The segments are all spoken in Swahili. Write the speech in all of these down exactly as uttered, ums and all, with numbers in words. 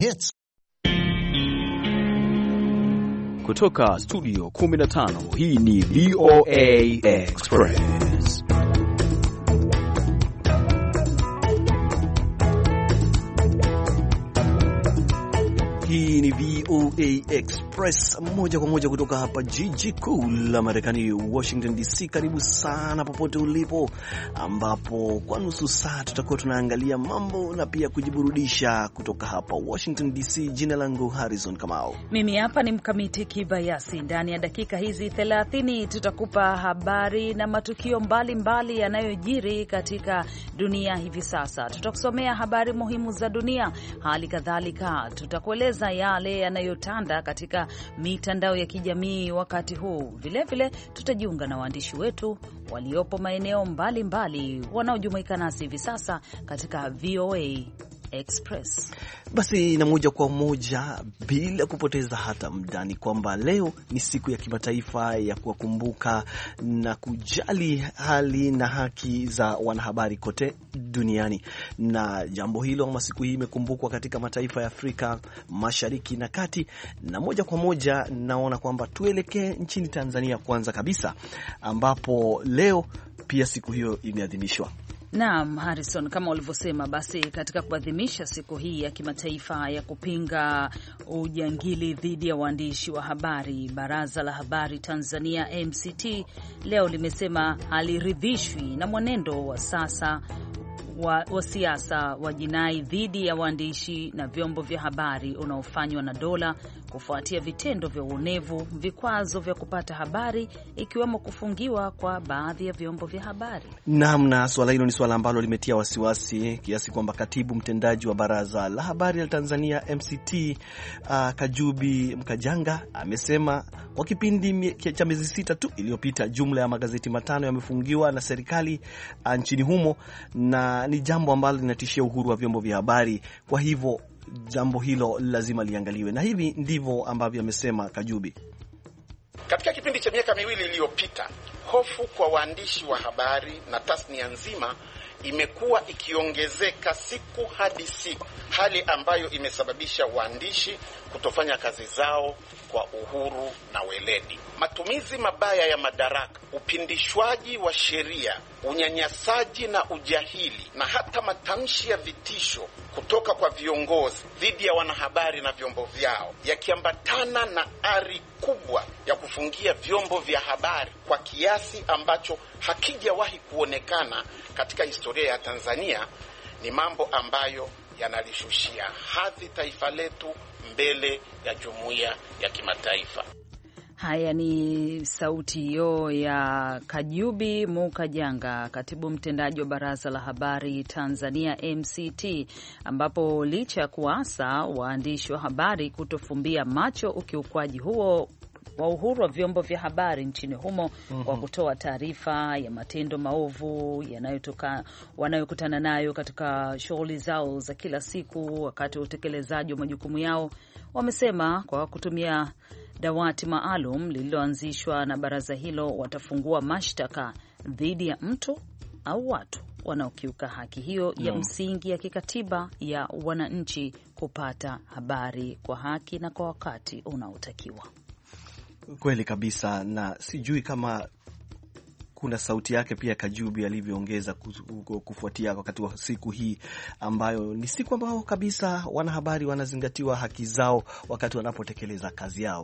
Hits. Kutoka studio kumi na tano, hii ni V O A Express. Hii ni V O A Express moja kwa moja kutoka hapa jiji kuu la Marekani, Washington D C. Karibu sana popote ulipo, ambapo kwa nusu saa tutakuwa tunaangalia mambo na pia kujiburudisha kutoka hapa Washington D C. Jina langu Harrison Kamau. Mimi hapa ni Mkamiti Kibayasi. Ndani ya dakika hizi thelathini tutakupa habari na matukio mbalimbali yanayojiri katika dunia hivi sasa. Tutakusomea habari muhimu za dunia, hali kadhalika tutakueleza yale yanayotanda katika mitandao ya kijamii wakati huu. Vile vile tutajiunga na waandishi wetu waliopo maeneo mbalimbali wanaojumuika nasi hivi sasa katika V O A Express. Basi na moja kwa moja bila kupoteza hata muda, ni kwamba leo ni siku ya kimataifa ya kuwakumbuka na kujali hali na haki za wanahabari kote duniani. Na jambo hilo ama siku hii imekumbukwa katika mataifa ya Afrika Mashariki na Kati, na moja kwa moja naona kwamba tuelekee nchini Tanzania kwanza kabisa, ambapo leo pia siku hiyo imeadhimishwa. Naam, Harrison, kama ulivyosema, basi katika kuadhimisha siku hii ya kimataifa ya kupinga ujangili dhidi ya waandishi wa habari, Baraza la Habari Tanzania M C T leo limesema haliridhishwi na mwenendo wa sasa wa, wa siasa wa jinai dhidi ya waandishi na vyombo vya habari unaofanywa na dola kufuatia vitendo vya uonevu, vikwazo vya kupata habari, ikiwemo kufungiwa kwa baadhi ya vyombo vya habari. Naam, na swala hilo ni swala ambalo limetia wasiwasi kiasi kwamba katibu mtendaji wa Baraza la Habari la Tanzania M C T uh, Kajubi Mkajanga amesema kwa kipindi cha miezi sita tu iliyopita jumla ya magazeti matano yamefungiwa na serikali uh, nchini humo, na ni jambo ambalo linatishia uhuru wa vyombo vya habari. Kwa hivyo jambo hilo lazima liangaliwe, na hivi ndivyo ambavyo amesema Kajubi. Katika kipindi cha miaka miwili iliyopita, hofu kwa waandishi wa habari na tasnia nzima imekuwa ikiongezeka siku hadi siku, hali ambayo imesababisha waandishi kutofanya kazi zao kwa uhuru na weledi. Matumizi mabaya ya madaraka, upindishwaji wa sheria, unyanyasaji na ujahili, na hata matamshi ya vitisho kutoka kwa viongozi dhidi ya wanahabari na vyombo vyao, yakiambatana na ari kubwa ya kufungia vyombo vya habari kwa kiasi ambacho hakijawahi kuonekana katika historia ya Tanzania, ni mambo ambayo yanalishushia hadhi taifa letu mbele ya jumuiya ya kimataifa. Haya ni sauti hiyo ya Kajubi Mukajanga, katibu mtendaji wa Baraza la Habari Tanzania M C T, ambapo licha ya kuasa waandishi wa habari kutofumbia macho ukiukwaji huo wa uhuru wa vyombo vya habari nchini humo, mm-hmm. kwa kutoa taarifa ya matendo maovu yanayotoka wanayokutana nayo katika shughuli zao za kila siku wakati wa utekelezaji wa majukumu yao, wamesema kwa kutumia dawati maalum lililoanzishwa na baraza hilo watafungua mashtaka dhidi ya mtu au watu wanaokiuka haki hiyo ya no. msingi ya kikatiba ya wananchi kupata habari kwa haki na kwa wakati unaotakiwa. Kweli kabisa, na sijui kama kuna sauti yake pia Kajubi alivyoongeza kufuatia wakati wa siku hii ambayo ni siku ambayo kabisa wanahabari wanazingatiwa haki zao wakati wanapotekeleza kazi yao.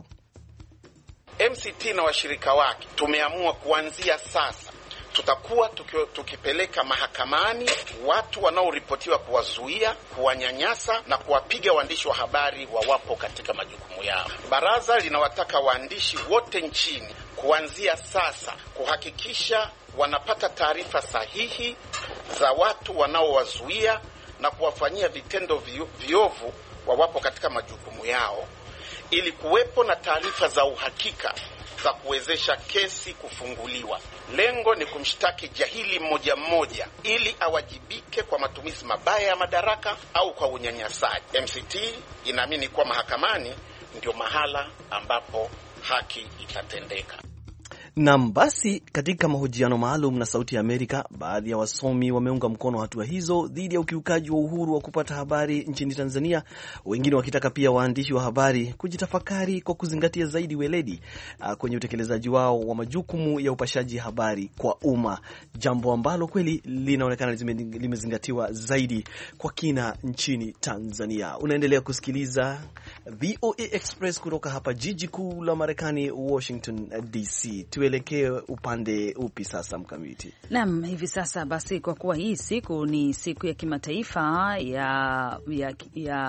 M C T na washirika wake tumeamua kuanzia sasa tutakuwa tukipeleka mahakamani watu wanaoripotiwa kuwazuia, kuwanyanyasa na kuwapiga waandishi wa habari wawapo katika majukumu yao. Baraza linawataka waandishi wote nchini kuanzia sasa kuhakikisha wanapata taarifa sahihi za watu wanaowazuia na kuwafanyia vitendo viovu wawapo katika majukumu yao, ili kuwepo na taarifa za uhakika za kuwezesha kesi kufunguliwa. Lengo ni kumshtaki jahili mmoja mmoja ili awajibike kwa matumizi mabaya ya madaraka au kwa unyanyasaji. M C T inaamini kuwa mahakamani ndio mahala ambapo haki itatendeka. Naam, basi katika mahojiano maalum na Sauti ya Amerika, baadhi ya wasomi wameunga mkono hatua hizo dhidi ya ukiukaji wa uhuru wa kupata habari nchini Tanzania, wengine wakitaka pia waandishi wa habari kujitafakari kwa kuzingatia zaidi weledi uh, kwenye utekelezaji wao wa majukumu ya upashaji habari kwa umma, jambo ambalo kweli linaonekana limezingatiwa zaidi kwa kina nchini Tanzania. Unaendelea kusikiliza V O A Express kutoka hapa jiji kuu la Marekani, Washington D C. Tuelekee upande upi sasa, Mkamiti? Naam, hivi sasa basi, kwa kuwa hii siku ni siku ya kimataifa ya ya, ya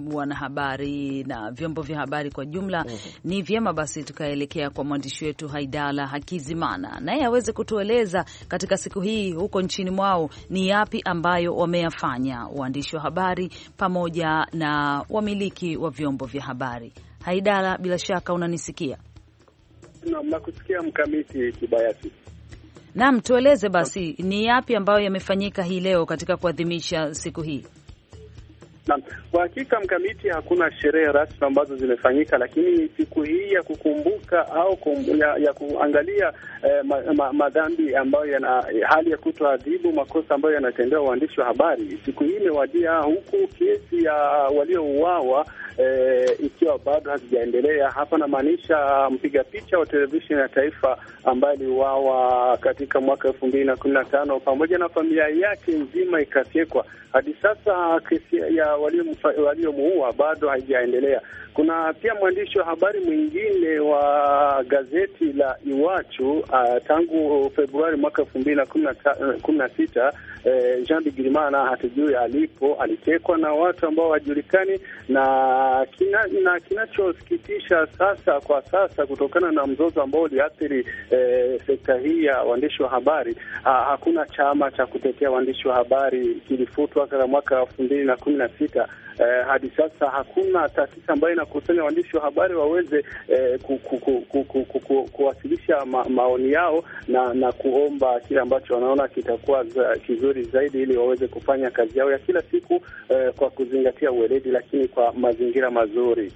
wanahabari na vyombo vya habari kwa jumla, uh-huh. ni vyema basi tukaelekea kwa mwandishi wetu Haidala Hakizimana, naye aweze kutueleza katika siku hii huko nchini mwao ni yapi ambayo wameyafanya waandishi wa habari pamoja na wamiliki wa vyombo vya habari. Haidala, bila shaka unanisikia? Naam, nakusikia Mkamiti Kibayasi. Naam, tueleze basi ni yapi ambayo yamefanyika hii leo katika kuadhimisha siku hii? Naam, kwa hakika Mkamiti, hakuna sherehe rasmi ambazo zimefanyika, lakini siku hii ya kukumbuka au kum, ya, ya kuangalia eh, ma, ma, madhambi ambayo yana hali ya kutoadhibu makosa ambayo yanatendewa waandishi wa habari, siku hii imewadia, huku kesi ya waliouawa E, ikiwa bado hazijaendelea. Hapa namaanisha mpiga picha wa televisheni ya taifa ambaye aliuawa katika mwaka elfu mbili na kumi na tano pamoja na familia yake nzima ikafyekwa. Hadi sasa kesi ya waliomuua bado haijaendelea. Kuna pia mwandishi wa habari mwingine wa gazeti la Iwachu uh, tangu Februari mwaka elfu mbili na kumi na sita, eh, Jean Bigirimana, hatujui alipo, alitekwa na watu ambao hawajulikani, na kina, na kinachosikitisha sasa kwa sasa, kutokana na mzozo ambao uliathiri eh, sekta hii ya waandishi wa habari, uh, hakuna chama cha kutetea waandishi wa habari kilifutwa katika mwaka elfu mbili na kumi na sita. Eh, hadi sasa hakuna taasisi ambayo inakusanya waandishi wa habari waweze eh, ku, ku, ku, ku, ku, ku, ku, kuwasilisha ma, maoni yao na na kuomba kile ambacho wanaona kitakuwa za, kizuri zaidi, ili waweze kufanya kazi yao ya kila siku eh, kwa kuzingatia uweledi, lakini kwa mazingira mazuri.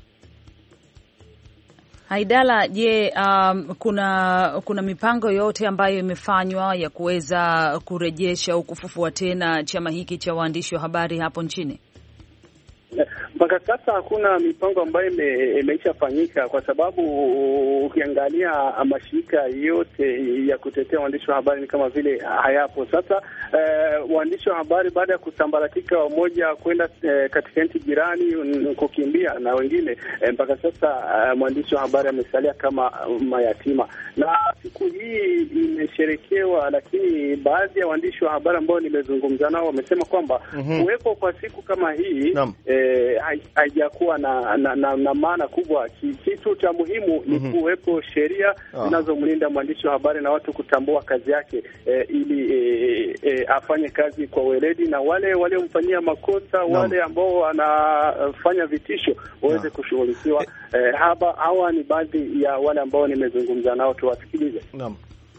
Haidala, je, um, kuna kuna mipango yote ambayo imefanywa ya kuweza kurejesha au kufufua tena chama hiki cha waandishi wa habari hapo nchini? Mpaka sasa hakuna mipango ambayo imeishafanyika, kwa sababu ukiangalia mashirika yote ya kutetea waandishi wa habari ni kama vile hayapo. Sasa eh, waandishi wa habari baada ya kusambaratika, wamoja kwenda eh, katika nchi jirani kukimbia, na wengine eh, mpaka sasa eh, mwandishi wa habari amesalia kama mayatima. Na siku hii imesherekewa, lakini baadhi ya waandishi wa habari ambao nimezungumza nao wamesema kwamba mm-hmm. kuwepo kwa siku kama hii eh, haijakuwa na, na, na, na maana kubwa. Kitu cha muhimu ni mm-hmm. kuwepo sheria zinazomlinda oh. mwandishi wa habari na watu kutambua kazi yake eh, ili eh, eh, afanye kazi kwa weledi, na wale waliomfanyia makosa no. wale ambao wanafanya vitisho waweze no. kushughulikiwa. Eh, haba hawa ni baadhi ya wale ambao nimezungumza nao, tuwasikilize. Naam.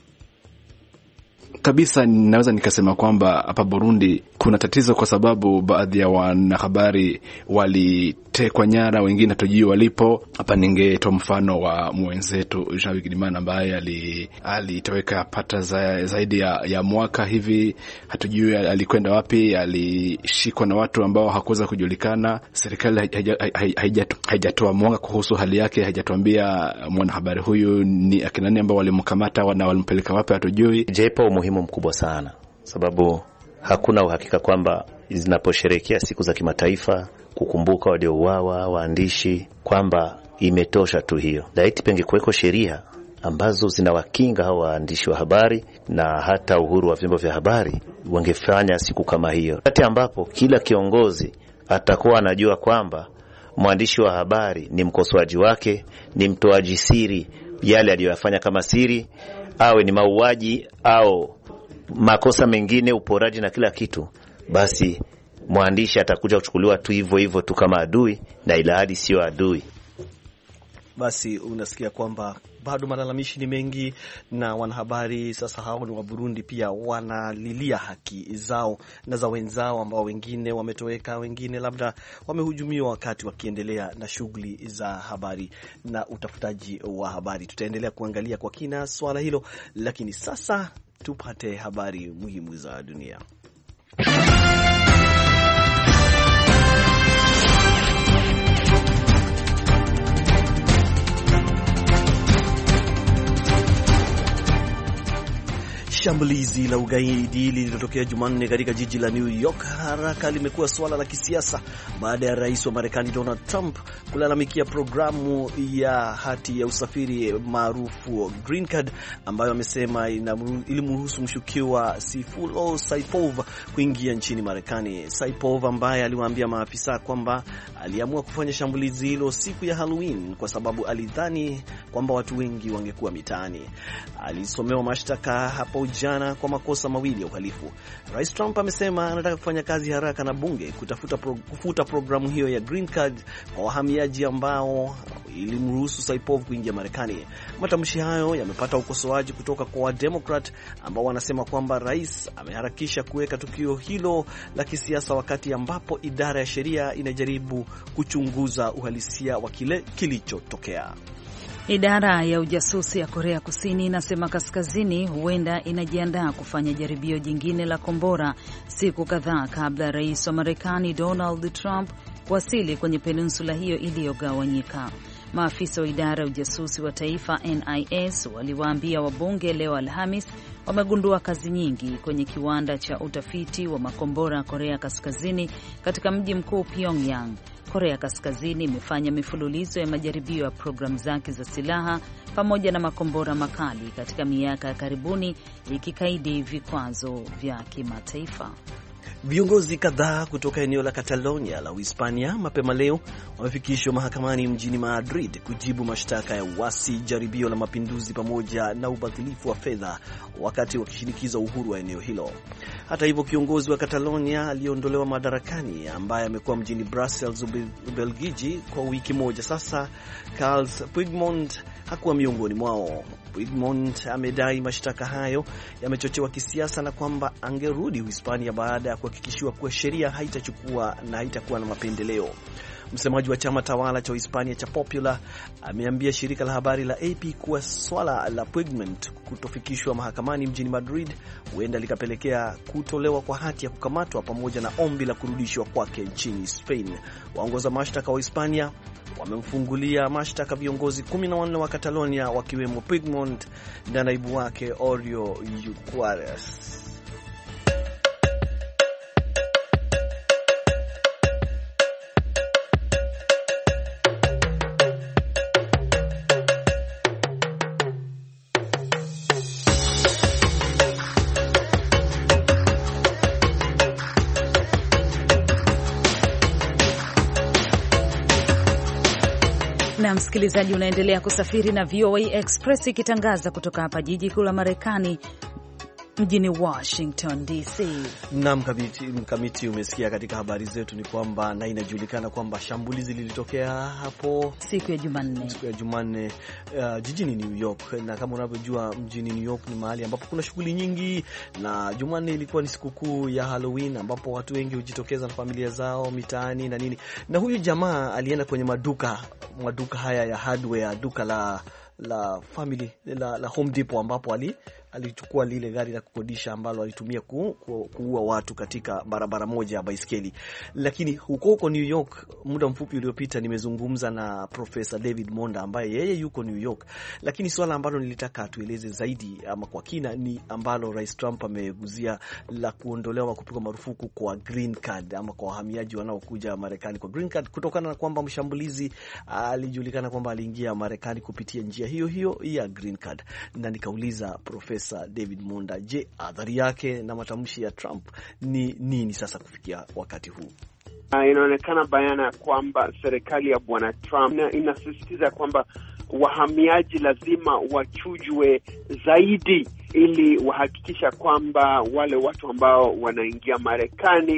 Kabisa ninaweza nikasema kwamba hapa Burundi kuna tatizo, kwa sababu baadhi ya wanahabari walitekwa nyara, wengine hatujui walipo. Hapa ningetoa mfano wa mwenzetu Jean Bigirimana ambaye alitoweka pata za, zaidi ya, ya mwaka hivi, hatujui alikwenda wapi, alishikwa na watu ambao hakuweza kujulikana. Serikali haijatoa mwanga kuhusu hali yake, haijatuambia mwanahabari huyu ni akina nani ambao walimkamata na walimpeleka wapi, hatujui. Jepo umuhimu mkubwa sana, sababu hakuna uhakika kwamba zinaposherehekea siku za kimataifa kukumbuka waliouawa waandishi kwamba imetosha tu hiyo. Laiti penge kuweko sheria ambazo zinawakinga hao waandishi wa habari na hata uhuru wa vyombo vya habari, wangefanya siku kama hiyo, wakati ambapo kila kiongozi atakuwa anajua kwamba mwandishi wa habari ni mkosoaji wake, ni mtoaji siri yale aliyoyafanya kama siri, awe ni mauaji au makosa mengine, uporaji na kila kitu, basi mwandishi atakuja kuchukuliwa tu hivyo hivyo tu kama adui, na ila hadi sio adui. Basi unasikia kwamba bado malalamishi ni mengi, na wanahabari sasa hao ni wa Burundi pia wanalilia haki zao na za wenzao ambao wengine wametoweka, wengine labda wamehujumiwa wakati wakiendelea na shughuli za habari na utafutaji wa habari. Tutaendelea kuangalia kwa kina swala hilo, lakini sasa tupate habari muhimu za dunia. Shambulizi la ugaidi lililotokea Jumanne katika jiji la New York haraka limekuwa swala la kisiasa baada ya rais wa Marekani Donald Trump kulalamikia programu ya hati ya usafiri maarufu Green Card ambayo amesema ilimruhusu mshukiwa Sayfullo Saipov kuingia nchini Marekani. Saipov ambaye aliwaambia maafisa kwamba aliamua kufanya shambulizi hilo siku ya Halloween kwa sababu alidhani kwamba watu wengi wangekuwa mitaani. Alisomewa mashtaka hapo jana kwa makosa mawili ya uhalifu. Rais Trump amesema anataka kufanya kazi haraka na bunge kutafuta pro, kufuta programu hiyo ya Green Card kwa wahamiaji ambao ilimruhusu Saipov kuingia Marekani. Matamshi hayo yamepata ukosoaji kutoka kwa Wademokrat ambao wanasema kwamba rais ameharakisha kuweka tukio hilo la kisiasa wakati ambapo idara ya sheria inajaribu kuchunguza uhalisia wa kile kilichotokea. Idara ya ujasusi ya Korea Kusini inasema Kaskazini huenda inajiandaa kufanya jaribio jingine la kombora siku kadhaa kabla ya rais wa Marekani Donald Trump kuwasili kwenye peninsula hiyo iliyogawanyika. Maafisa wa idara ya ujasusi wa taifa N I S waliwaambia wabunge leo Alhamis wamegundua kazi nyingi kwenye kiwanda cha utafiti wa makombora ya Korea Kaskazini katika mji mkuu Pyongyang. Korea Kaskazini imefanya mifululizo ya majaribio ya programu zake za silaha pamoja na makombora makali katika miaka ya karibuni, ikikaidi vikwazo vya kimataifa. Viongozi kadhaa kutoka eneo la Catalonia la Uhispania mapema leo wamefikishwa mahakamani mjini Madrid kujibu mashtaka ya uasi, jaribio la mapinduzi pamoja na ubadhilifu wa fedha wakati wakishinikiza uhuru wa eneo hilo. Hata hivyo, kiongozi wa Catalonia aliondolewa madarakani ambaye amekuwa mjini Brussels, Ubelgiji kwa wiki moja sasa, Carles Puigdemont hakuwa miongoni mwao. Puigdemont amedai mashtaka hayo yamechochewa kisiasa na kwamba angerudi Uhispania baada ya kuhakikishiwa kuwa sheria haitachukua na haitakuwa na mapendeleo. Msemaji wa chama tawala cha Hispania cha Popular ameambia shirika la habari la A P kuwa swala la Puigdemont kutofikishwa mahakamani mjini Madrid huenda likapelekea kutolewa kwa hati ya kukamatwa pamoja na ombi la kurudishwa kwake nchini Spain. Waongoza mashtaka wa Hispania wamemfungulia mashtaka viongozi kumi na wanne wa Catalonia wakiwemo Puigdemont na naibu wake Oriol Junqueras. Na msikilizaji, unaendelea kusafiri na V O A Express ikitangaza kutoka hapa jiji kuu la Marekani mjini Washington D C. Na mkamiti, mkamiti umesikia katika habari zetu ni kwamba na inajulikana kwamba shambulizi lilitokea hapo siku ya Jumanne. Siku ya Jumanne uh, jijini New York, na kama unavyojua mjini New York ni mahali ambapo kuna shughuli nyingi, na Jumanne ilikuwa ni sikukuu ya Halloween ambapo watu wengi hujitokeza na familia zao mitaani na nini. Na huyu jamaa alienda kwenye maduka maduka haya ya hardware, duka la la family la, la Home Depot ambapo ali alichukua lile gari la kukodisha ambalo alitumia ku, ku, kuua watu katika barabara moja ya baiskeli. Lakini huko huko New York, muda mfupi uliopita nimezungumza na Professor David Monda ambaye yeye yuko New York, lakini swala ambalo nilitaka tueleze zaidi ama kwa kina ni ambalo Rais Trump ameguzia la kuondolewa kupigwa marufuku kwa green card ama kwa wahamiaji wanaokuja Marekani kwa green card, kutokana na kwamba mshambulizi alijulikana kwamba aliingia Marekani kupitia njia hiyo hiyo ya green card. Na nikauliza Professor David Monda, je, adhari yake na matamshi ya Trump ni nini sasa kufikia wakati huu? Uh, inaonekana bayana kwamba serikali ya Bwana Trump inasisitiza kwamba wahamiaji lazima wachujwe zaidi ili wahakikisha kwamba wale watu ambao wanaingia Marekani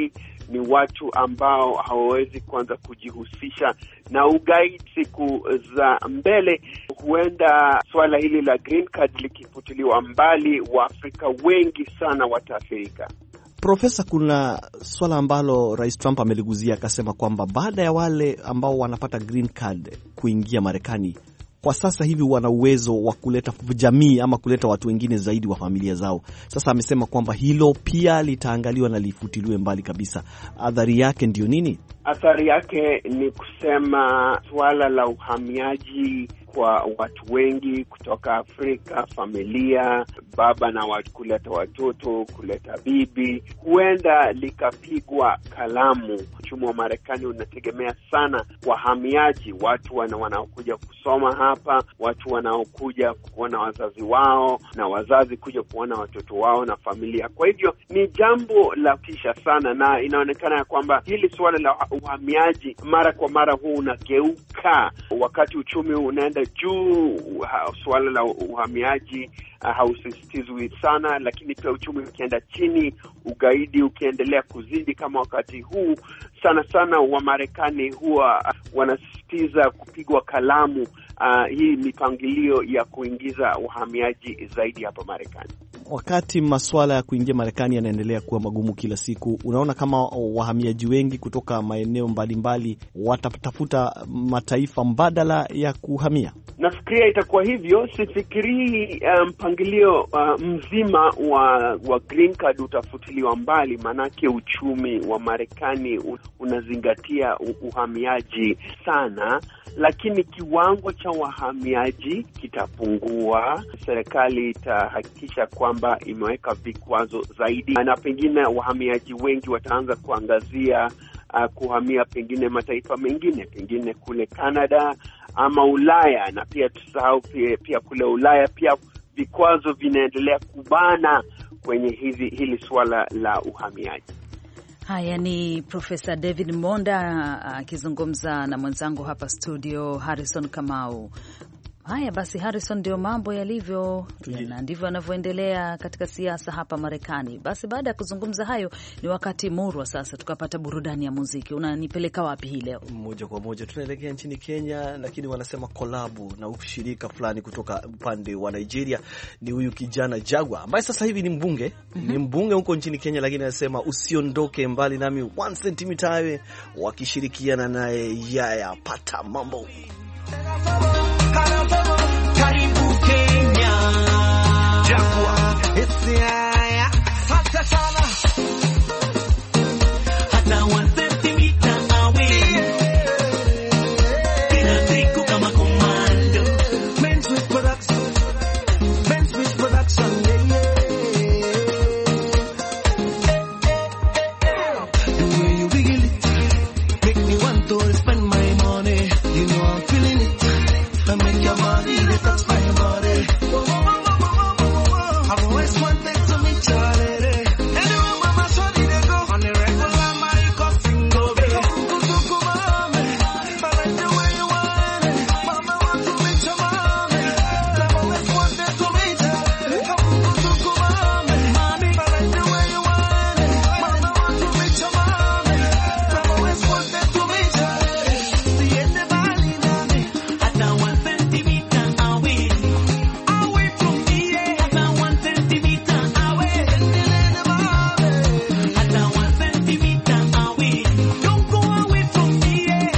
ni watu ambao hawawezi kuanza kujihusisha na ugaidi siku za mbele. Huenda swala hili la green card likifutiliwa mbali, Waafrika wengi sana wataathirika. Profesa, kuna swala ambalo Rais Trump ameliguzia, akasema kwamba baada ya wale ambao wanapata green card kuingia Marekani, kwa sasa hivi wana uwezo wa kuleta jamii ama kuleta watu wengine zaidi wa familia zao. Sasa amesema kwamba hilo pia litaangaliwa na lifutiliwe mbali kabisa. Athari yake ndio nini? Athari yake ni kusema swala la uhamiaji kwa watu wengi kutoka Afrika, familia, baba na watu kuleta watoto, kuleta bibi, huenda likapigwa kalamu. Uchumi wa Marekani unategemea sana wahamiaji, watu wana wanaokuja kusoma hapa, watu wanaokuja kuona wazazi wao na wazazi kuja kuona watoto wao na familia. Kwa hivyo ni jambo la kisha sana, na inaonekana ya kwamba hili swala la uhamiaji mara kwa mara huu unageuka wakati uchumi unaenda juu. Swala la uhamiaji uh, hausisitizwi sana, lakini pia uchumi ukienda chini, ugaidi ukiendelea kuzidi kama wakati huu, sana sana wa Marekani huwa uh, wanasisitiza kupigwa kalamu uh, hii mipangilio ya kuingiza uhamiaji zaidi hapa Marekani. Wakati masuala ya kuingia Marekani yanaendelea kuwa magumu kila siku, unaona kama wahamiaji wengi kutoka maeneo mbalimbali watatafuta mataifa mbadala ya kuhamia? Nafikiria itakuwa hivyo. Sifikirii mpangilio um, uh, mzima wa wa green card utafutiliwa mbali, manake uchumi wa Marekani unazingatia uhamiaji sana, lakini kiwango cha wahamiaji kitapungua. Serikali itahakikisha kwamba imeweka vikwazo zaidi, na pengine wahamiaji wengi wataanza kuangazia uh, kuhamia pengine mataifa mengine, pengine kule Canada ama Ulaya. Na pia tusahau pia, pia kule Ulaya pia vikwazo vinaendelea kubana kwenye hizi hili swala la uhamiaji. Haya ni Profesa David Monda akizungumza na mwenzangu hapa studio Harrison Kamau. Haya basi, Harrison, ndio mambo yalivyo na ndivyo yanavyoendelea katika siasa hapa Marekani. Basi baada ya kuzungumza hayo, ni wakati murwa sasa tukapata burudani ya muziki. Unanipeleka wapi hii leo? Moja kwa moja tunaelekea nchini Kenya, lakini wanasema kolabu na ushirika fulani kutoka upande wa Nigeria. Ni huyu kijana Jagwa ambaye sasa hivi ni mbunge, mm-hmm. ni mbunge huko nchini Kenya, lakini anasema usiondoke mbali nami one centimeter awe, wakishirikiana naye Yaya Pata Mambo. Karibu Kenya, Jagwa, it's Yaya, asante sana. Hata one centimeter away, kila siku kama komando. Men Switch Production, Men Switch Production, yeah, yeah. The way you wiggle it, make me want to spend my money. You know I'm feeling it. I make your body, they touch my body. I've always wanted to meet your lady. Anywhere where my shorty they go, on the regular my cousin go. Baby, kuku mami, I like the way you want it. Mama want to meet your mommy. I've always wanted to meet her. Kuku mami, I like the way you want it. Mama want to meet your mommy. I've always wanted to meet her. See in the valley now, at the one centimeter away, away from me, at the one centimeter away, at the one centimeter away, don't go away from me.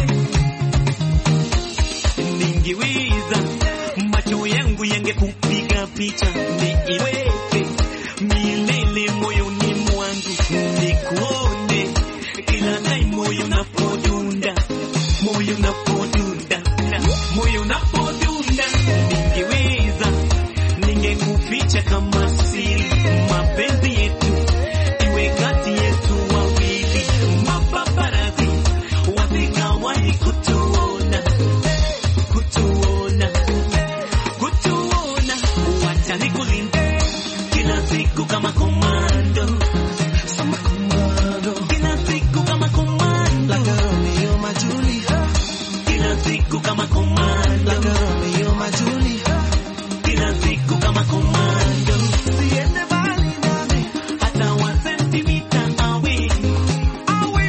Ningiweza macho yangu yangekupiga picha, niiweke milele moyoni mwangu, nikuone kila time moyo unapodunda, moyo unapodunda, moyo unapodunda. Ningeweza ningekuficha kama siri, mapenzi yetu iwe kati yetu wawili, mapaparazi wasikawahi kutuona, kutuona, kutuona. Wacha nikulinde kila siku kama komando, kama komando, kila siku kama komando, like Romeo na Julia, kila siku kama komando, like Romeo na Julia, kila siku kama komando. Siende mbali nami, hata one centimeter away, away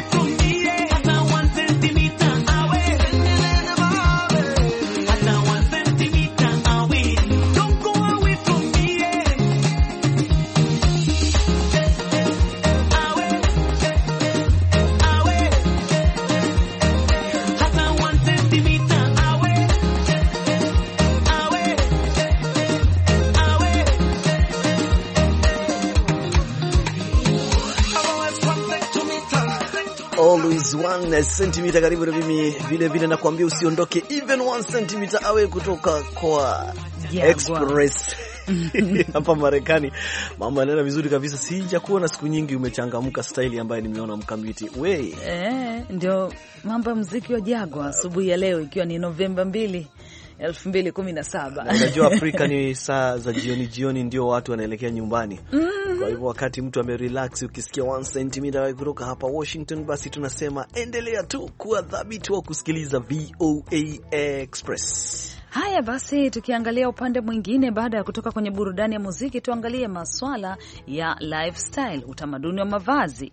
is one centimeter karibu na mimi, vile vile nakwambia usiondoke even one centimeter awe kutoka kwa yeah, Express hapa Marekani. Mambo yanaenda vizuri kabisa, sija kuona siku nyingi umechangamka style ambayo nimeona mkamiti. We eh, ndio mambo ya muziki wa Jaguar asubuhi ya leo ikiwa ni Novemba mbili elfu mbili kumi na saba. Unajua Afrika ni saa za jioni jioni ndio watu wanaelekea nyumbani. Mm. Kwa hivyo wakati mtu amerelax, ukisikia one centimeter kutoka hapa Washington, basi tunasema endelea tu kuwa dhabiti wa kusikiliza V O A Express. Haya basi, tukiangalia upande mwingine, baada ya kutoka kwenye burudani ya muziki, tuangalie maswala ya lifestyle, utamaduni wa mavazi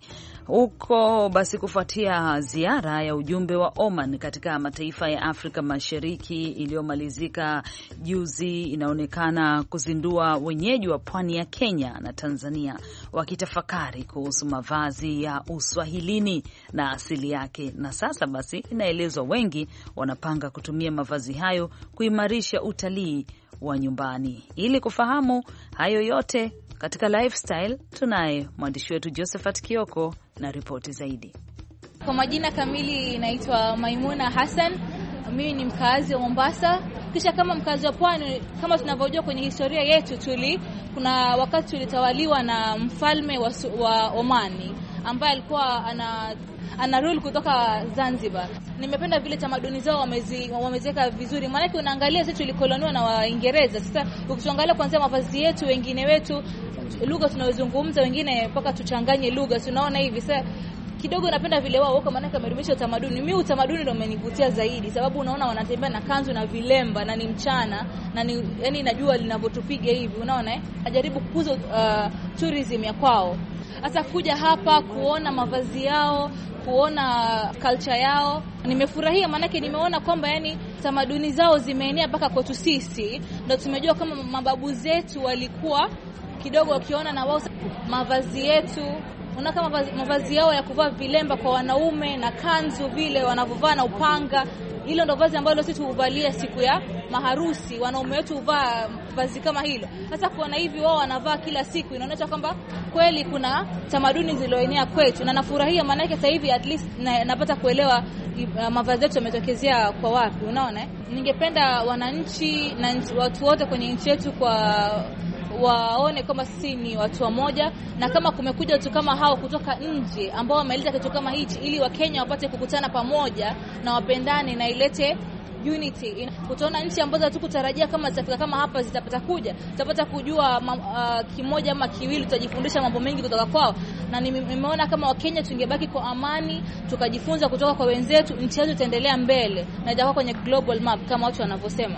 huko. Basi kufuatia ziara ya ujumbe wa Oman katika mataifa ya Afrika Mashariki iliyomalizika juzi, inaonekana kuzindua wenyeji wa pwani ya Kenya na Tanzania wakitafakari kuhusu mavazi ya Uswahilini na asili yake. Na sasa basi inaelezwa wengi wanapanga kutumia mavazi hayo kuimarisha utalii wa nyumbani. Ili kufahamu hayo yote katika lifestyle, tunaye mwandishi wetu Josephat Kioko na ripoti zaidi. Kwa majina kamili inaitwa Maimuna Hassan. Mimi ni mkazi wa Mombasa. Kisha kama mkazi wa pwani, kama tunavyojua kwenye historia yetu, tuli kuna wakati tulitawaliwa na mfalme wa, wa Omani ambaye alikuwa ana ana rule kutoka Zanzibar. Nimependa vile tamaduni zao wamezi wameziweka vizuri. Maana yake unaangalia sisi tulikoloniwa na Waingereza. Sasa ukiangalia kuanzia mavazi yetu, wengine wetu lugha tunayozungumza, wengine mpaka tuchanganye lugha. Tunaona hivi sasa kidogo napenda vile wao kwa maana kamerumisha utamaduni. Mimi utamaduni ndio umenivutia zaidi, sababu unaona wanatembea na kanzu na vilemba na ni mchana na ni yani najua linavyotupiga hivi, unaona eh, ajaribu kukuza uh, tourism ya kwao. Sasa kuja hapa kuona mavazi yao, kuona culture yao, nimefurahia. Maana yake nimeona kwamba yani tamaduni zao zimeenea mpaka kwetu sisi, ndio tumejua kama mababu zetu walikuwa kidogo wakiona na wao mavazi yetu. Una kama mavazi yao ya kuvaa vilemba kwa wanaume na kanzu vile wanavovaa na upanga, hilo ndio vazi ambalo sisi huvalia siku ya maharusi. Wanaume wetu huvaa vazi kama hilo. Sasa kuona hivi wao wanavaa kila siku, inaonyesha kwamba kweli kuna tamaduni zilizoenea kwetu, na nafurahia. Maana yake sasa hivi at least na, napata kuelewa uh, mavazi yetu yametokezea kwa wapi, unaona eh? Ningependa wananchi na watu wote kwenye nchi yetu kwa waone kama sisi ni watu wamoja, na kama kumekuja watu kama hao kutoka nje ambao wameleta kitu kama hichi ili Wakenya wapate kukutana pamoja na wapendane na ilete unity. Utaona nchi ambazo hatukutarajia kama zitafika kama hapa zitapata kuja, tutapata kujua uh, kimoja ama kiwili, tutajifundisha mambo mengi kutoka kwao. Na nimeona kama Wakenya tungebaki kwa amani, tukajifunza kutoka kwa wenzetu, nchi yetu itaendelea mbele na itakuwa kwenye global map kama watu wanavyosema.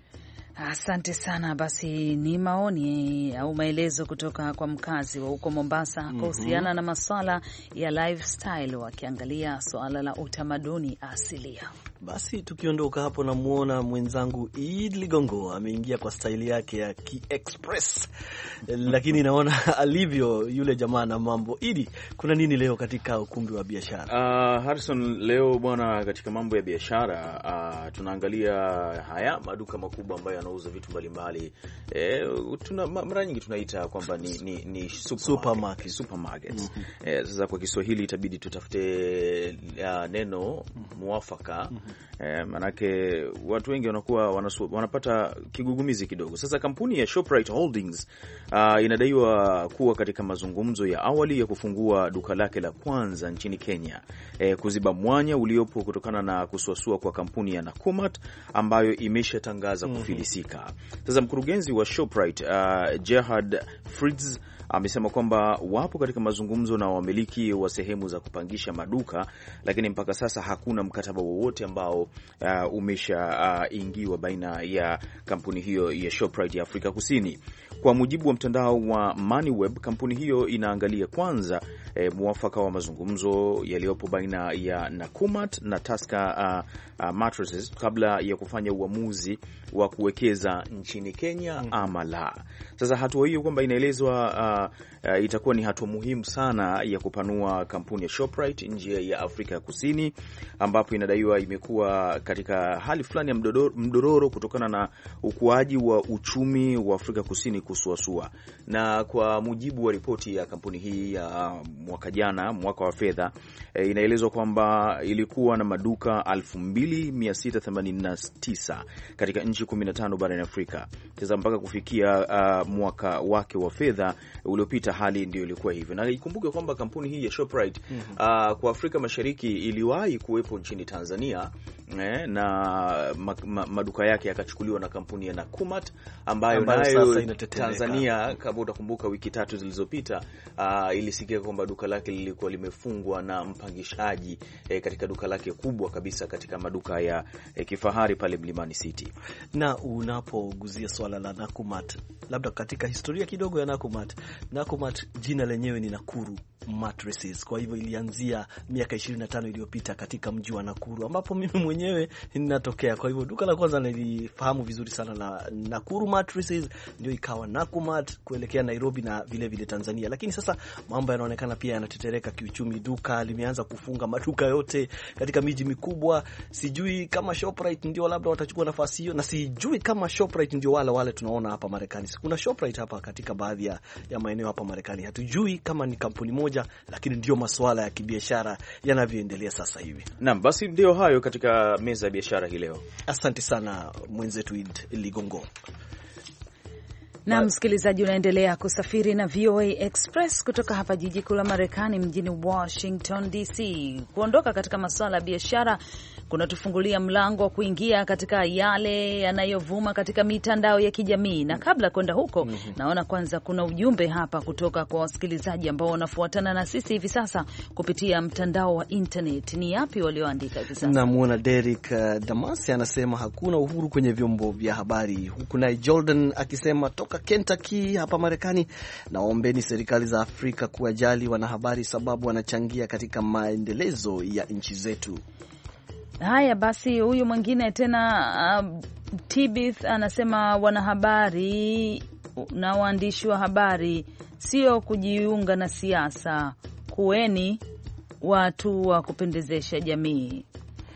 Asante sana. Basi ni maoni au maelezo kutoka kwa mkazi wa huko Mombasa kuhusiana mm -hmm. na masuala ya lifestyle, wakiangalia swala la utamaduni asilia. Basi tukiondoka hapo, namuona mwenzangu Eid Ligongo ameingia kwa style yake ya ki-express. Lakini naona alivyo yule jamaa na mambo. Idi, kuna nini leo katika ukumbi wa biashara? Uh, Harrison, leo bwana, katika mambo ya biashara uh, tunaangalia haya maduka makubwa ambayo yanauza vitu mbalimbali. Eh, tuna mara nyingi tunaita kwamba ni ni, ni supermarket, supermarket. Mm -hmm. Eh, sasa kwa Kiswahili itabidi tutafute uh, neno muafaka. Mm -hmm. Eh, manake watu wengi wanakuwa wanasu, wanapata kigugumizi kidogo. Sasa kampuni ya Shoprite Holdings uh, inadaiwa kuwa katika mazungumzo ya awali ya kufungua duka lake la kwanza nchini Kenya, eh, kuziba mwanya uliopo kutokana na kusuasua kwa kampuni ya Nakumatt ambayo imeshatangaza kufilisika. Sasa mkurugenzi wa Shoprite uh, Gerhard Fritz amesema kwamba wapo katika mazungumzo na wamiliki wa sehemu za kupangisha maduka, lakini mpaka sasa hakuna mkataba wowote ambao uh, umeshaingiwa uh, baina ya kampuni hiyo ya Shoprite ya Afrika Kusini. Kwa mujibu wa mtandao wa Moneyweb, kampuni hiyo inaangalia kwanza e, muafaka wa mazungumzo yaliyopo baina ya Nakumatt na Tusker uh, uh, Mattresses kabla ya kufanya uamuzi wa kuwekeza nchini Kenya ama la. Sasa hatua hiyo kwamba inaelezwa kwamba uh, itakuwa ni hatua muhimu sana ya kupanua kampuni ya Shoprite nje ya Afrika ya Kusini, ambapo inadaiwa imekuwa katika hali fulani ya mdororo, mdororo kutokana na ukuaji wa uchumi wa Afrika Kusini kusuasua. Na kwa mujibu wa ripoti ya kampuni hii ya mwaka jana, mwaka wa fedha, e, inaelezwa kwamba ilikuwa na maduka elfu mbili mia sita themanini na tisa katika nchi kumi na tano barani Afrika. Sasa mpaka kufikia uh, mwaka wake wa fedha uliopita, hali ndio ilikuwa hivyo. Na ikumbuke kwamba kampuni hii ya Shoprite mm -hmm. uh, kwa Afrika Mashariki iliwahi kuwepo nchini Tanzania, eh, na ma, ma, maduka yake yakachukuliwa na kampuni ya Nakumatt ambayo nayo Tanzania, kama utakumbuka, wiki tatu zilizopita uh, ilisikia kwamba duka lake lilikuwa limefungwa na mpangishaji eh, katika duka lake kubwa kabisa katika maduka ya eh, kifahari pale Mlimani City. Na unapoguzia swala la Nakumatt, labda katika historia kidogo ya Nakumatt, Nakumatt jina lenyewe ni Nakuru Mattresses. Kwa hivyo ilianzia miaka ishirini na tano iliyopita katika mji wa Nakuru ambapo mimi mwenyewe ninatokea. Kwa hivyo duka la kwanza nilifahamu vizuri sana la Nakuru Mattresses, ndio ikawa Nakumatt kuelekea Nairobi na vile vile Tanzania. Lakini sasa mambo yanaonekana pia yanatetereka kiuchumi. Duka limeanza kufunga maduka yote katika miji mikubwa. Sijui kama Shoprite ndio labda watachukua nafasi hiyo, na sijui kama Shoprite ndio wale wale tunaona hapa Marekani. Kuna Shoprite hapa katika baadhi ya, ya maeneo hapa Marekani. Hatujui kama ni kampuni moja, lakini ndio masuala ya kibiashara yanavyoendelea sasa hivi. Naam, basi ndio hayo katika meza ya biashara hii leo. Asante sana mwenzetu Id Ligongo. Na msikilizaji, unaendelea kusafiri na V O A Express kutoka hapa jiji kuu la Marekani mjini Washington D C. Kuondoka katika masuala ya biashara kunatufungulia mlango wa kuingia katika yale yanayovuma katika mitandao ya kijamii. Na kabla kwenda huko, mm -hmm. naona kwanza kuna ujumbe hapa kutoka kwa wasikilizaji ambao wanafuatana na sisi hivi sasa kupitia mtandao wa internet. Ni yapi walioandika hivi sasa? Namuona Derek uh, Damasi anasema hakuna uhuru kwenye vyombo vya habari. Huku naye Jordan akisema toka Kentucky hapa Marekani, naombeni serikali za Afrika kuwajali wanahabari sababu wanachangia katika maendelezo ya nchi zetu. Haya basi, huyu mwingine tena uh, Tibith anasema wanahabari na waandishi wa habari sio kujiunga na siasa, kuweni watu wa kupendezesha jamii.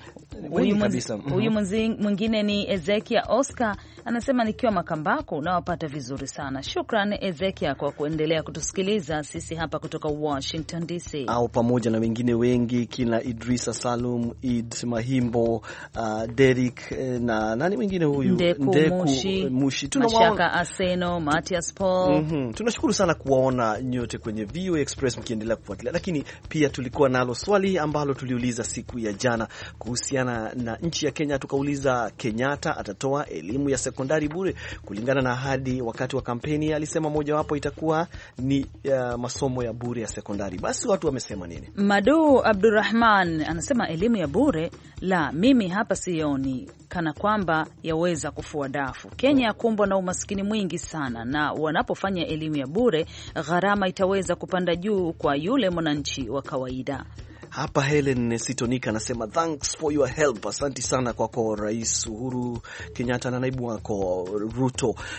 Huyu mwingine ni Ezekia Oscar anasema nikiwa Makambako unawapata vizuri sana. Shukran Ezekia kwa kuendelea kutusikiliza sisi hapa kutoka Washington D C. Au pamoja na wengine wengi kina Idrisa Salum, Id Mahimbo, uh, Derek na nani mwingine huyu Ndeku, Ndeku Mushi, Mushi. Mashaka Aseno, Matias Paul. Mm-hmm. Tunashukuru sana kuwaona nyote kwenye V O A Express mkiendelea kufuatilia. Lakini pia tulikuwa nalo swali ambalo tuliuliza siku ya jana kuhusiana na nchi ya Kenya. Tukauliza, Kenyatta atatoa elimu ya sekondari bure kulingana na ahadi wakati wa kampeni. Alisema mojawapo itakuwa ni uh, masomo ya bure ya sekondari. Basi watu wamesema nini? Madu Abdurrahman anasema elimu ya bure, la mimi hapa sioni kana kwamba yaweza kufua dafu. Kenya yakumbwa na umaskini mwingi sana, na wanapofanya elimu ya bure gharama itaweza kupanda juu kwa yule mwananchi wa kawaida. Hapa Helen Sitonika anasema thanks for your help. Asante sana kwako Rais Uhuru Kenyatta na naibu wako Ruto, uh,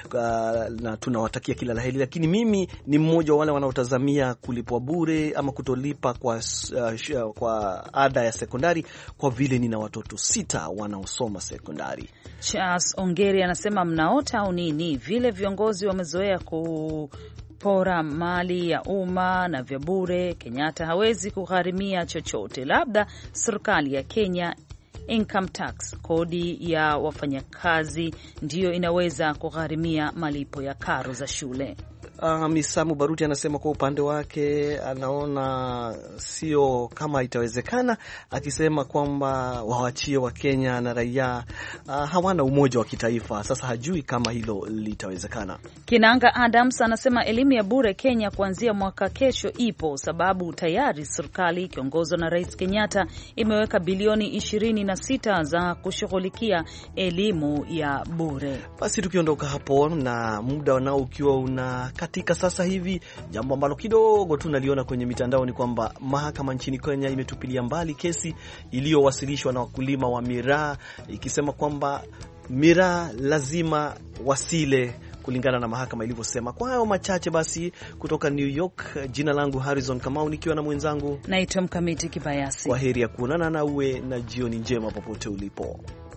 na tunawatakia kila la heri. Lakini mimi ni mmoja wa wale wanaotazamia kulipwa bure ama kutolipa kwa, uh, kwa ada ya sekondari kwa vile nina watoto sita wanaosoma sekondari. Charles Ongeri anasema mnaota au nini? Vile viongozi wamezoea ku pora mali ya umma na vya bure, Kenyatta hawezi kugharimia chochote. Labda serikali ya Kenya income tax, kodi ya wafanyakazi, ndiyo inaweza kugharimia malipo ya karo za shule. Uh, Misamu Baruti anasema kwa upande wake anaona sio kama itawezekana, akisema kwamba waachie wa Kenya na raia uh, hawana umoja wa kitaifa. Sasa hajui kama hilo litawezekana. Kinanga Adams anasema elimu ya bure Kenya kuanzia mwaka kesho ipo, sababu tayari serikali ikiongozwa na Rais Kenyatta imeweka bilioni ishirini na sita za kushughulikia elimu ya bure. Basi tukiondoka hapo na muda nao ukiwa una katika sasa hivi, jambo ambalo kidogo tunaliona kwenye mitandao ni kwamba mahakama nchini Kenya imetupilia mbali kesi iliyowasilishwa na wakulima wa miraa, ikisema kwamba miraa lazima wasile kulingana na mahakama ilivyosema. Kwa hayo machache basi kutoka New York, jina langu Harrison Kamau nikiwa na mwenzangu naitwa Mkamiti Kibayasi. Kwaheri ya kuonana na uwe na jioni njema popote ulipo.